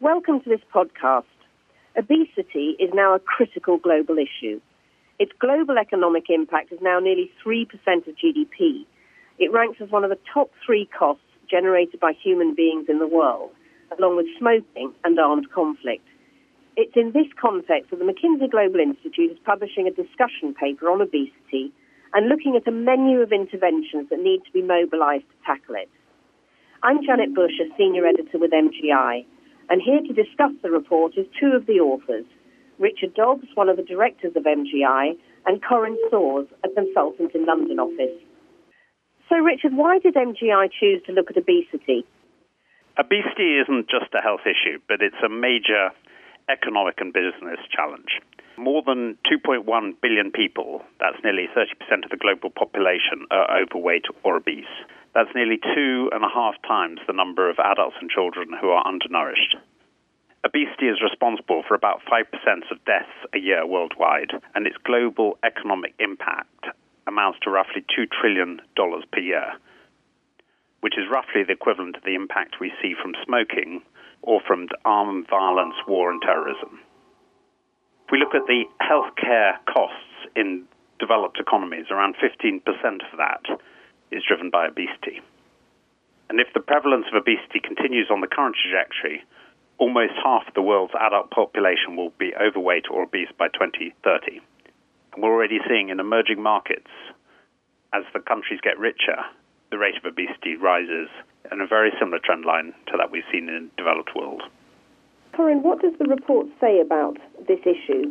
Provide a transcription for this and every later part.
Welcome to this podcast. Obesity is now a critical global issue. Its global economic impact is now nearly 3% of GDP. It ranks as one of the top 3 costs generated by human beings in the world, along with smoking and armed conflict. It's in this context that the McKinsey Global Institute is publishing a discussion paper on obesity and looking at a menu of interventions that need to be mobilised to tackle it. I'm Janet Bush, a senior editor with MGI, and here to discuss the report is 2 of the authors, Richard Dobbs, one of the directors of MGI, and Corinne Soares, a consultant in London office. So, Richard, why did MGI choose to look at obesity? Obesity isn't just a health issue, but it's a major economic and business challenge. More than 2.1 billion people, that's nearly 30% of the global population, are overweight or obese. That's nearly 2.5 times the number of adults and children who are undernourished. Obesity is responsible for about 5% of deaths a year worldwide, and its global economic impact amounts to roughly $2 trillion per year, which is roughly the equivalent of the impact we see from smoking or from armed violence, war, and terrorism. If we look at the healthcare costs in developed economies, around 15% of that is driven by obesity. And if the prevalence of obesity continues on the current trajectory, almost half of the world's adult population will be overweight or obese by 2030. And we're already seeing in emerging markets, as the countries get richer, the rate of obesity rises in a very similar trend line to that we've seen in the developed world. Corinne, what does the report say about this issue?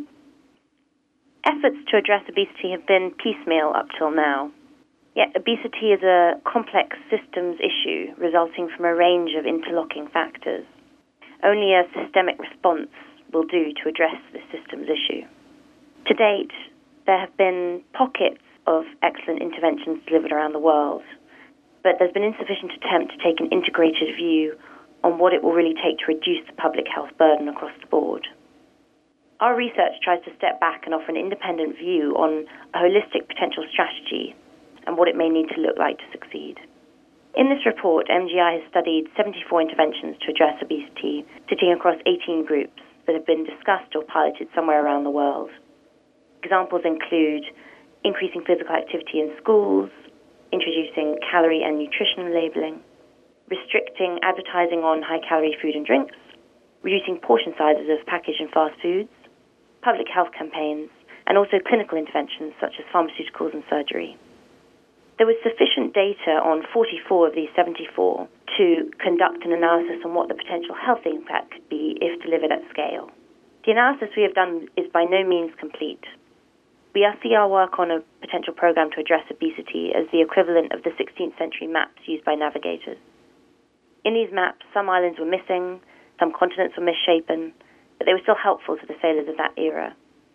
Efforts to address obesity have been piecemeal up till now. Yet obesity is a complex systems issue resulting from a range of interlocking factors. Only a systemic response will do to address this systems issue. To date, there have been pockets of excellent interventions delivered around the world, but there's been insufficient attempt to take an integrated view on what it will really take to reduce the public health burden across the board. Our research tries to step back and offer an independent view on a holistic potential strategy and what it may need to look like to succeed. In this report, MGI has studied 74 interventions to address obesity, sitting across 18 groups that have been discussed or piloted somewhere around the world. Examples include increasing physical activity in schools, introducing calorie and nutrition labeling, restricting advertising on high-calorie food and drinks, reducing portion sizes of packaged and fast foods, public health campaigns, and also clinical interventions such as pharmaceuticals and surgery. There was sufficient data on 44 of these 74 to conduct an analysis on what the potential health impact could be if delivered at scale. The analysis we have done is by no means complete. We see our work on a potential program to address obesity as the equivalent of the 16th century maps used by navigators. In these maps, some islands were missing, some continents were misshapen, but they were still helpful to the sailors of that era.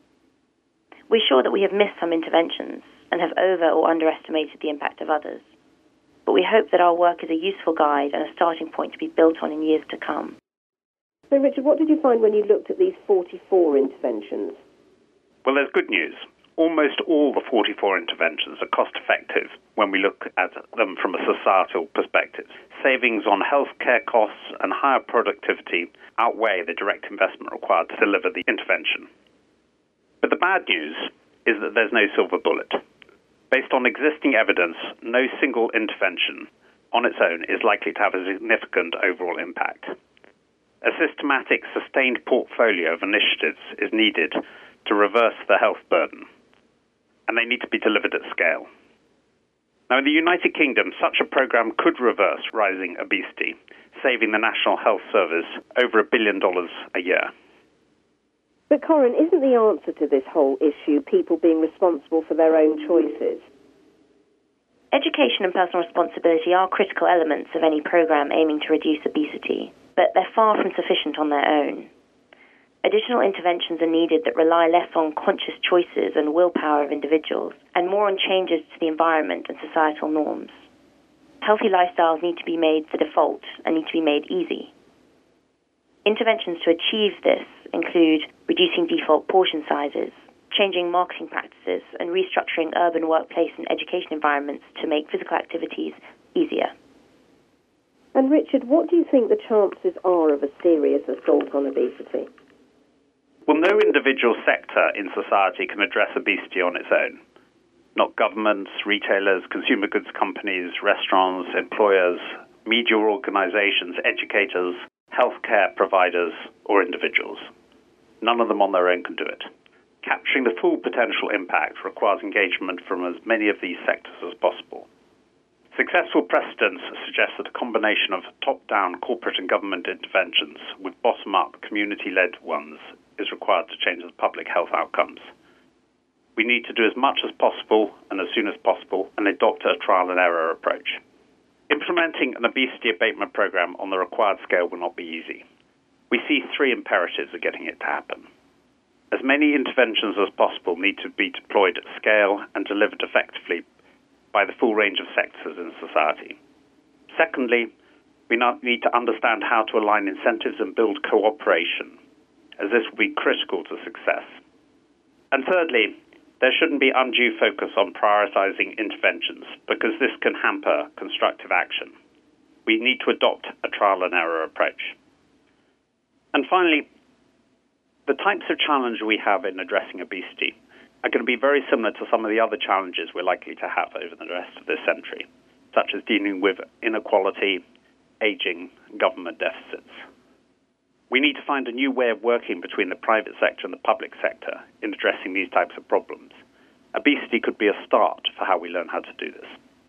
We're sure that we have missed some interventions and have over or underestimated the impact of others. But we hope that our work is a useful guide and a starting point to be built on in years to come. So, Richard, what did you find when you looked at these 44 interventions? Well, there's good news. Almost all the 44 interventions are cost-effective when we look at them from a societal perspective. Savings on healthcare costs and higher productivity outweigh the direct investment required to deliver the intervention. But the bad news is that there's no silver bullet. Based on existing evidence, no single intervention on its own is likely to have a significant overall impact. A systematic, sustained portfolio of initiatives is needed to reverse the health burden, and they need to be delivered at scale. Now, in the United Kingdom, such a program could reverse rising obesity, saving the National Health Service over $1 billion a year. But, Corinne, isn't the answer to this whole issue people being responsible for their own choices? Education and personal responsibility are critical elements of any program aiming to reduce obesity, but they're far from sufficient on their own. Additional interventions are needed that rely less on conscious choices and willpower of individuals and more on changes to the environment and societal norms. Healthy lifestyles need to be made the default and need to be made easy. Interventions to achieve this include reducing default portion sizes, changing marketing practices, and restructuring urban workplace and education environments to make physical activities easier. And Richard, what do you think the chances are of a serious assault on obesity? Well, no individual sector in society can address obesity on its own. Not governments, retailers, consumer goods companies, restaurants, employers, media organizations, educators, healthcare providers, or individuals. None of them on their own can do it. Capturing the full potential impact requires engagement from as many of these sectors as possible. Successful precedents suggest that a combination of top-down corporate and government interventions with bottom-up community-led ones is required to change the public health outcomes. We need to do as much as possible and as soon as possible and adopt a trial-and-error approach. Implementing an obesity abatement program on the required scale will not be easy. We see three imperatives of getting it to happen. As many interventions as possible need to be deployed at scale and delivered effectively by the full range of sectors in society. Secondly, we need to understand how to align incentives and build cooperation, as this will be critical to success. And thirdly, there shouldn't be undue focus on prioritizing interventions because this can hamper constructive action. We need to adopt a trial-and-error approach. And finally, the types of challenge we have in addressing obesity are going to be very similar to some of the other challenges we're likely to have over the rest of this century, such as dealing with inequality, aging, and government deficits. We need to find a new way of working between the private sector and the public sector in addressing these types of problems. Obesity could be a start for how we learn how to do this.